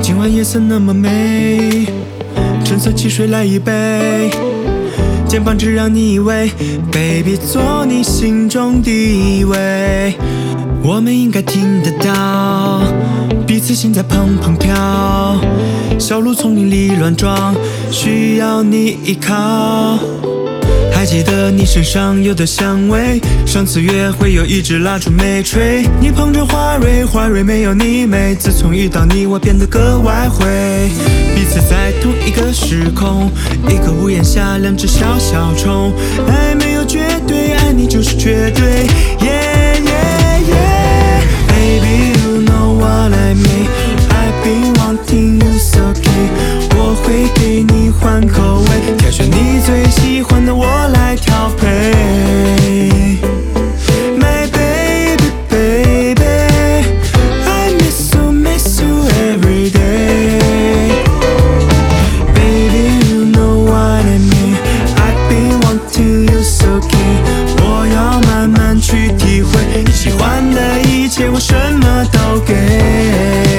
今晚夜色那么美，橙色汽水来一杯，肩膀只让你依偎 ，baby 做你心中第一位。我们应该听得到，彼此心在砰砰跳，小鹿丛林里乱撞，需要你依靠。还记得你身上有的香味，上次约会有一支蜡烛没吹，你捧着花蕊，花蕊没有你美。自从遇到你，我变得格外会，彼此在同一个时空，一个屋檐下，两只小小虫。爱没有绝对，爱你就是绝对。Yeah yeah yeah, baby you know what I mean. I've been wanting you so keen. 我会给你换口味，挑选你最喜欢的我来调配。My baby baby, I miss you every day. Baby you know what I mean. I've been wanting you so keen. 我要慢慢去体会，你喜欢的一切我什么都给。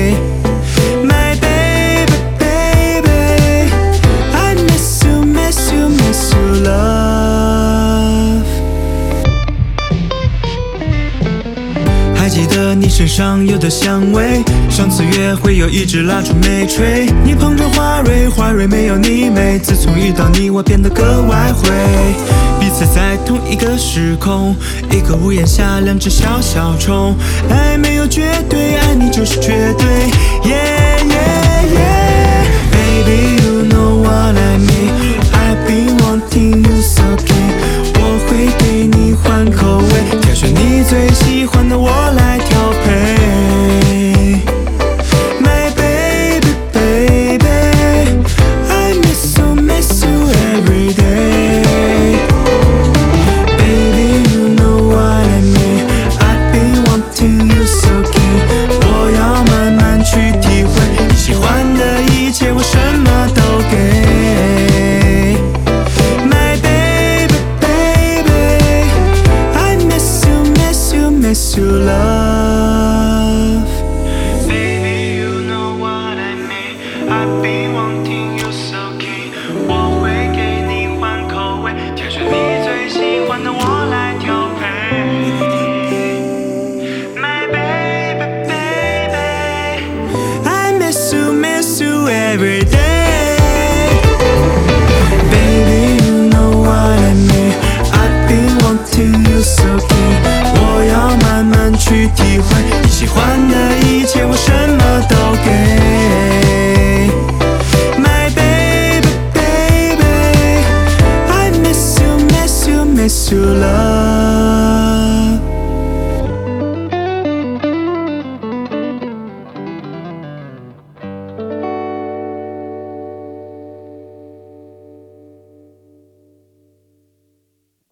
记得你身上有的香味，上次约会有一支蜡烛没吹，你捧着花蕊，花蕊没有你美。自从遇到你，我变得格外会，彼此在同一个时空，一个屋檐下，两只小小虫。爱没有绝对，爱你就是绝对。Yeah yeah yeah, baby you know what I mean. I've been wanting you so keen. 我会给你换口味，挑选你最喜欢的我来调配。My baby baby, I miss you every day. Baby you know what I mean. I've been wanting you so keen. 我要慢慢去体会，你喜欢的一切我什么都给。Miss you love, baby you know what I mean. I've been wanting you so keen. 我会给你换口味，挑选你最喜欢的我来调配。My baby baby, I miss you every day. Baby you know what I mean. I've been wanting you so keen. 我要慢慢去体会，你喜欢